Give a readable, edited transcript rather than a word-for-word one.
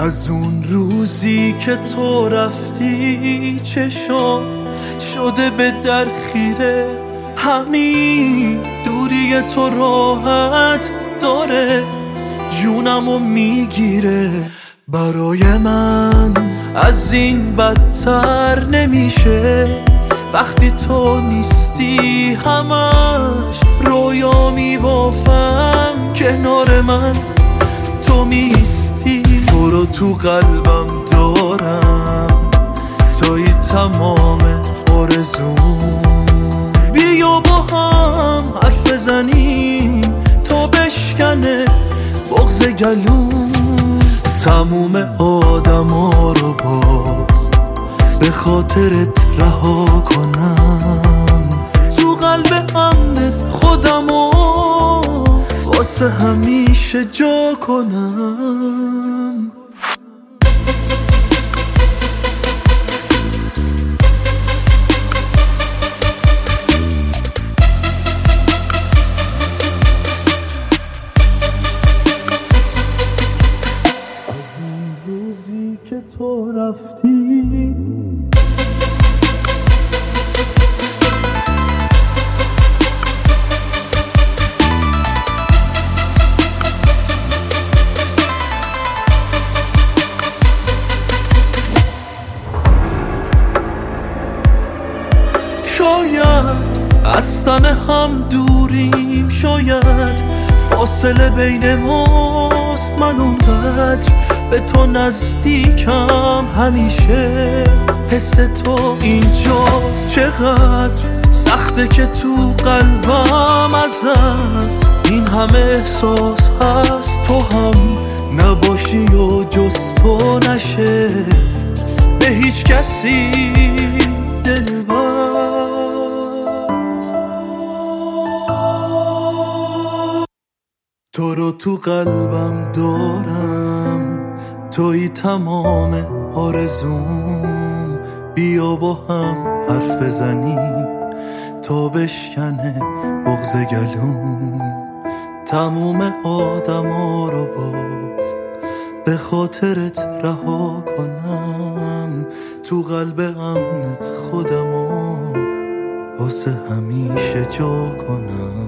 از اون روزی که تو رفتی چشم شده به در خیره، همین دوری تو راحت داره جونمو میگیره. برای من از این بدتر نمیشه وقتی تو نیستی، همش رویا میبافم کنار من تو میستی. تو رو تو قلبم دارم، توی تمام آرزوم. بیا با هم حرف بزنیم تا بشکنه بغض گلوم. تموم آدما رو باز به خاطرت رها کنم، تو قلب امنت خودمو واسه همیشه جا کنم. روزی که تو رفتی شاید از تن هم دوریم، شاید فاصله بین ماست. من اونقدر به تو نزدیکم همیشه، حس تو اینجاست. چقدر سخته که تو قلبم ازت این همه احساس هست، تو هم نباشی و جز تو نشه به هیچ کسی دل بست. تو رو تو قلبم دارم، توی تمام آرزوم. بیا با هم حرف بزنیم تا بشکنه بغض گلوم. تموم آدما رو باز به خاطرت رها کنم، تو قلب امنت خودمو واسه همیشه جا کنم.